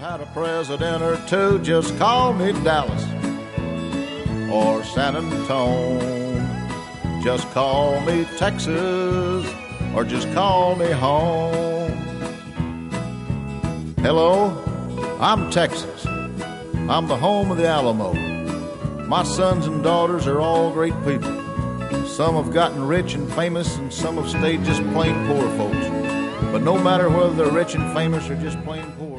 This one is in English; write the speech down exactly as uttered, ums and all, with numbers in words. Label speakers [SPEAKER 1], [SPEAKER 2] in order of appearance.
[SPEAKER 1] had a president or two, just call me Dallas or San Antone. Just call me Texas or just call me home. Hello, I'm Texas. I'm the home of the Alamo. My sons and daughters are all great people. Some have gotten rich and famous, and some have stayed just plain poor folks. But no matter whether they're rich and famous or just plain poor,